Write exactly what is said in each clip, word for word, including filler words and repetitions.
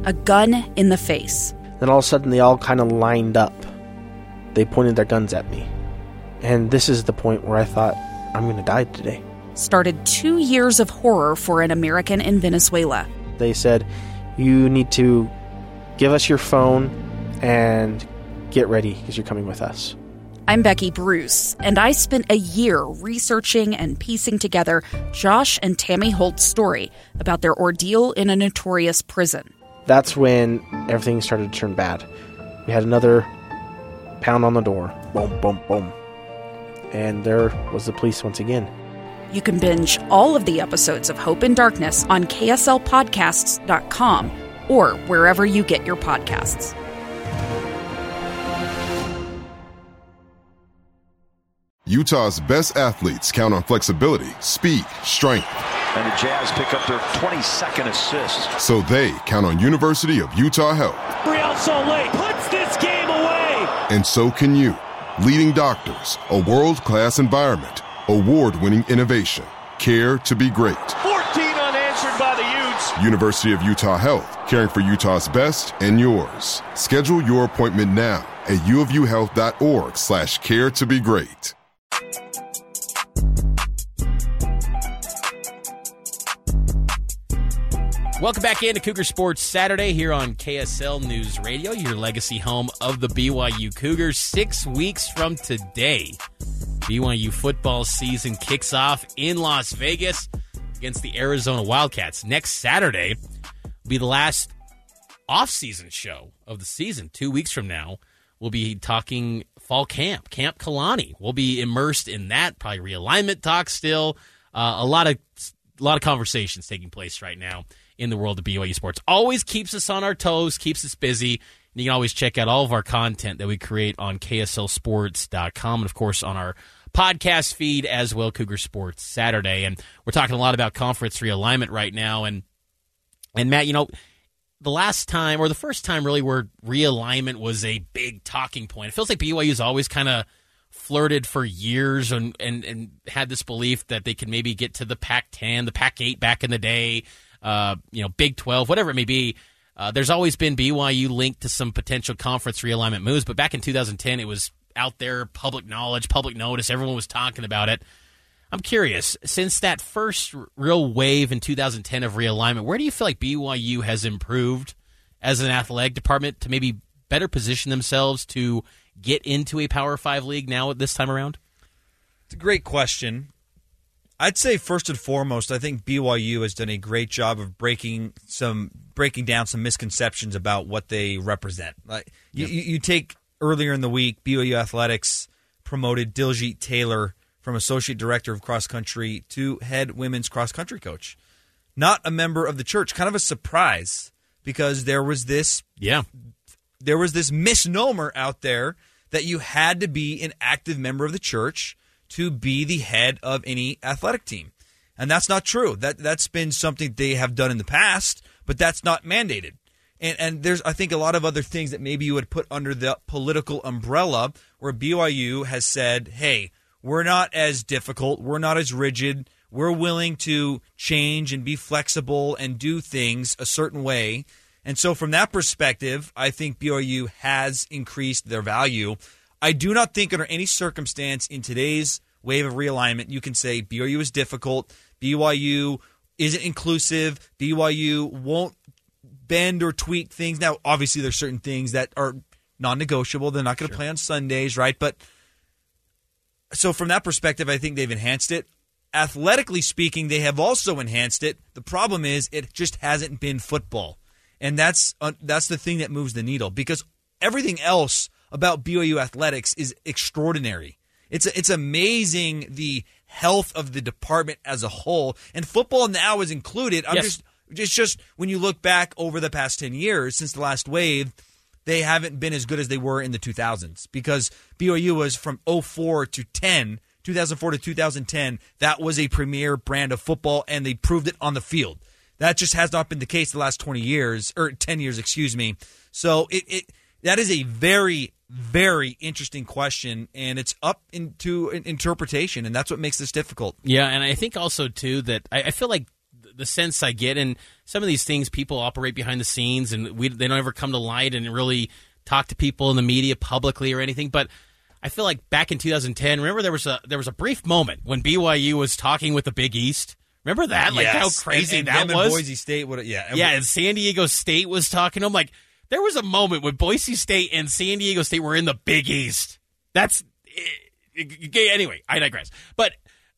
a gun in the face. Then all of a sudden they all kind of lined up. They pointed their guns at me. And this is the point where I thought, I'm going to die today. Started two years of horror for an American in Venezuela. They said, you need to give us your phone and get ready because you're coming with us. I'm Becky Bruce, and I spent a year researching and piecing together Josh and Tammy Holt's story about their ordeal in a notorious prison. That's when everything started to turn bad. We had another pound on the door. Boom, boom, boom. And there was the police once again. You can binge all of the episodes of Hope in Darkness on K S L podcasts dot com or wherever you get your podcasts. Utah's best athletes count on flexibility, speed, strength. And the Jazz pick up their twenty-second assist. So they count on University of Utah Health. Real Salt Lake puts this game away. And so can you. Leading doctors, a world-class environment, award-winning innovation, care to be great. fourteen unanswered by the Utes. University of Utah Health, caring for Utah's best and yours. Schedule your appointment now at uofuhealth.org slash care to be great. Welcome back into Cougar Sports Saturday here on K S L News Radio, your legacy home of the B Y U Cougars. Six weeks from today, B Y U football season kicks off in Las Vegas against the Arizona Wildcats. Next Saturday will be the last off-season show of the season. Two weeks from now, we'll be talking fall camp, Camp Kalani. We'll be immersed in that, probably realignment talk still. Uh, a lot of a lot of conversations taking place right now in the world of B Y U sports. Always keeps us on our toes, keeps us busy. And you can always check out all of our content that we create on K S L sports dot com and, of course, on our podcast feed as well, Cougar Sports Saturday. And we're talking a lot about conference realignment right now. And, and Matt, you know, the last time, or the first time really, where realignment was a big talking point, it feels like B Y U's always kind of flirted for years and, and, and had this belief that they could maybe get to the Pac ten, the Pac eight back in the day, uh, you know, Big twelve, whatever it may be. Uh, there's always been B Y U linked to some potential conference realignment moves, but back in two thousand ten, it was out there, public knowledge, public notice. Everyone was talking about it. I'm curious, since that first r- real wave in two thousand ten of realignment, where do you feel like B Y U has improved as an athletic department to maybe better position themselves to get into a Power Five league now at this time around? It's a great question. I'd say first and foremost, I think B Y U has done a great job of breaking some breaking down some misconceptions about what they represent. Like yep. you, you take earlier in the week, B Y U Athletics promoted Diljit Taylor from Associate Director of Cross Country to head women's cross country coach. Not a member of the church. Kind of a surprise because there was this yeah. there was this misnomer out there that you had to be an active member of the church to be the head of any athletic team. And that's not true. That that's been something they have done in the past, but that's not mandated. And and there's I think a lot of other things that maybe you would put under the political umbrella where B Y U has said, "Hey, we're not as difficult, we're not as rigid. We're willing to change and be flexible and do things a certain way." And so from that perspective, I think B Y U has increased their value. I do not think under any circumstance in today's wave of realignment you can say B Y U is difficult, B Y U isn't inclusive, B Y U won't bend or tweak things. Now, obviously, there's certain things that are non-negotiable. They're not going to sure. play on Sundays, right? But so from that perspective, I think they've enhanced it. Athletically speaking, they have also enhanced it. The problem is it just hasn't been football. And that's uh, that's the thing that moves the needle because everything else about B Y U athletics is extraordinary. It's it's amazing the health of the department as a whole, and football now is included. I'm yes. just it's just when you look back over the past ten years since the last wave, they haven't been as good as they were in the two thousands because B Y U was from oh four to ten, two thousand four to two thousand ten. That was a premier brand of football, and they proved it on the field. That just has not been the case the last twenty years, or ten years, excuse me. So it, it that is a very, very interesting question, and it's up into interpretation, and that's what makes this difficult. Yeah, and I think also, too, that I, I feel like the sense I get. And some of these things, people operate behind the scenes, and we they don't ever come to light and really talk to people in the media publicly or anything. But I feel like back in two thousand ten, remember there was a there was a brief moment when B Y U was talking with the Big East. Remember that? Like yes. how crazy and, and that was? Boise State would yeah. And yeah, and San Diego State was talking to them. Like, there was a moment when Boise State and San Diego State were in the Big East. That's anyway, I digress. But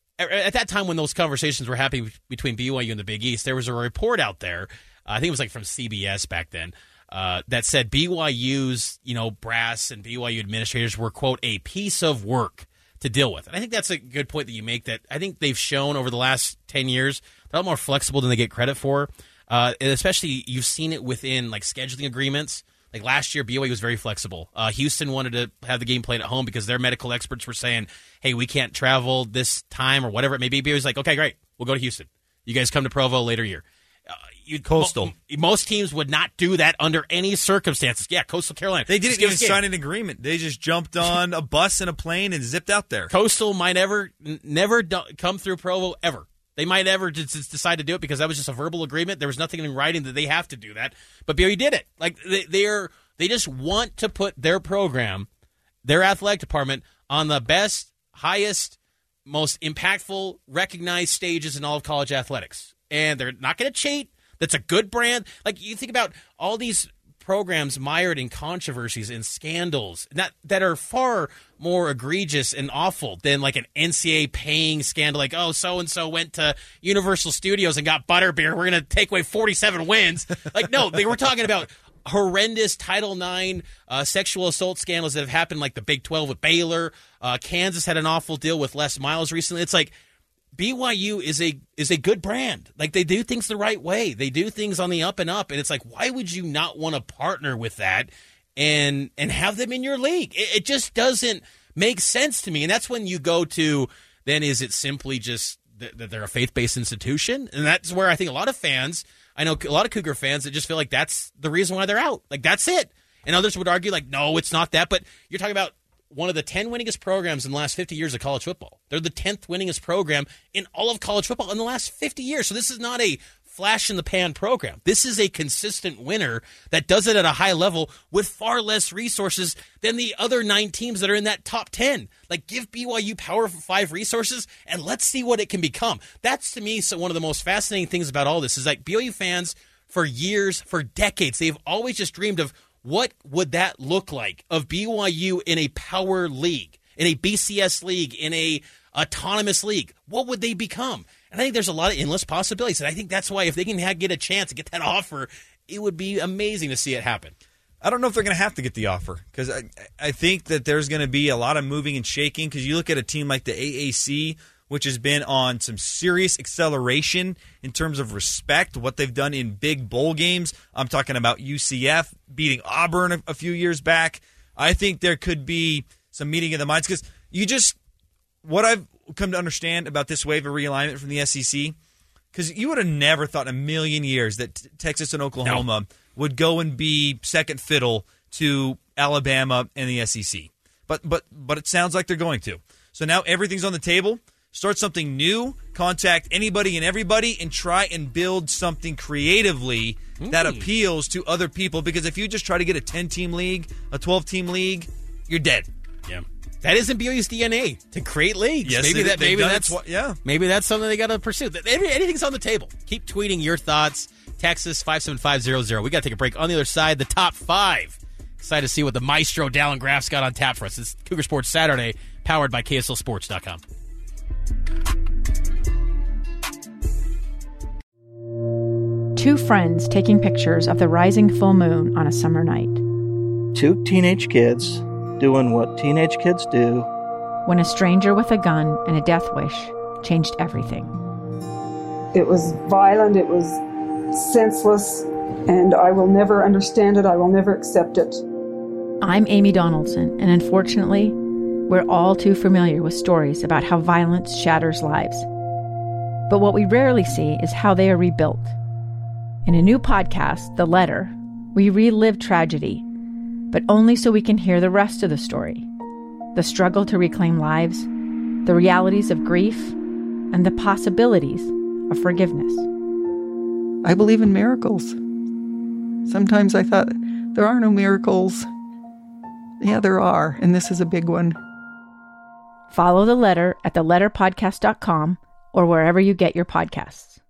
at that time when those conversations were happening between B Y U and the Big East, there was a report out there, uh, I think it was like from C B S back then, uh, that said B Y U's, you know, brass and B Y U administrators were, quote, a piece of work to deal with. And I think that's a good point that you make, that I think they've shown over the last ten years they're a lot more flexible than they get credit for. Uh, and especially you've seen it within like scheduling agreements. Like last year, B Y U was very flexible. Uh, Houston wanted to have the game played at home because their medical experts were saying, hey, we can't travel this time or whatever it may be. B Y U was like, okay, great. We'll go to Houston. You guys come to Provo later year. Uh, you'd, Coastal. Mo- most teams would not do that under any circumstances. Yeah, Coastal Carolina. They didn't even sign an agreement. They just jumped on a bus and a plane and zipped out there. Coastal might ever, n- never do- come through Provo ever. They might ever just, just decide to do it because that was just a verbal agreement. There was nothing in writing that they have to do that. But B Y U did it. Like they, they're they just want to put their program, their athletic department, on the best, highest, most impactful, recognized stages in all of college athletics. And they're not going to cheat. That's a good brand. Like, you think about all these programs mired in controversies and scandals that, that are far more egregious and awful than like an N C double A paying scandal. Like, oh, so-and-so went to Universal Studios and got butterbeer. We're going to take away forty-seven wins. Like, no, they were talking about horrendous Title nine uh, sexual assault scandals that have happened, like the Big twelve with Baylor. Uh, Kansas had an awful deal with Les Miles recently. It's like B Y U is a is a good brand. Like, they do things the right way. They do things on the up and up. And it's like, why would you not want to partner with that and and have them in your league? It, it just doesn't make sense to me. And that's when you go to, then is it simply just that, that they're a faith-based institution? And that's where I think a lot of fans, I know a lot of Cougar fans that just feel like that's the reason why they're out. Like, that's it. And others would argue, like, no, it's not that. But you're talking about one of the ten winningest programs in the last fifty years of college football. They're the tenth winningest program in all of college football in the last fifty years. So this is not a flash-in-the-pan program. This is a consistent winner that does it at a high level with far less resources than the other nine teams that are in that top ten. Like, give B Y U Power five resources, and let's see what it can become. That's, to me, so one of the most fascinating things about all this is, like, B Y U fans, for years, for decades, they've always just dreamed of, what would that look like of B Y U in a power league, in a B C S league, in a autonomous league? What would they become? And I think there's a lot of endless possibilities. And I think that's why if they can have, get a chance to get that offer, it would be amazing to see it happen. I don't know if they're going to have to get the offer, because I, I think that there's going to be a lot of moving and shaking, because you look at a team like the A A C, which has been on some serious acceleration in terms of respect, what they've done in big bowl games. I'm talking about U C F beating Auburn a, a few years back. I think there could be some meeting of the minds, because you just, what I've come to understand about this wave of realignment from the S E C, because you would have never thought in a million years that t- Texas and Oklahoma no. would go and be second fiddle to Alabama and the S E C. But but but it sounds like they're going to. So now everything's on the table. Start something new, contact anybody and everybody, and try and build something creatively mm. that appeals to other people. Because if you just try to get a ten-team league, a twelve-team league, you're dead. Yeah, that isn't B Y U's D N A to create leagues. Yes, maybe it, that maybe that's tw- yeah. Maybe that's something they got to pursue. Anything's on the table. Keep tweeting your thoughts. Texas five seven five zero zero. We got to take a break. On the other side, the top five. Excited to see what the maestro Dallin Graff's got on tap for us. It's Cougar Sports Saturday, powered by K S L Sports dot com. Two friends taking pictures of the rising full moon on a summer night. Two teenage kids doing what teenage kids do. When a stranger with a gun and a death wish changed everything. It was violent, it was senseless, and I will never understand it, I will never accept it. I'm Amy Donaldson, and unfortunately, we're all too familiar with stories about how violence shatters lives. But what we rarely see is how they are rebuilt. In a new podcast, The Letter, we relive tragedy, but only so we can hear the rest of the story. The struggle to reclaim lives, the realities of grief, and the possibilities of forgiveness. I believe in miracles. Sometimes I thought, there are no miracles. Yeah, there are, and this is a big one. Follow The Letter at the letter podcast dot com or wherever you get your podcasts.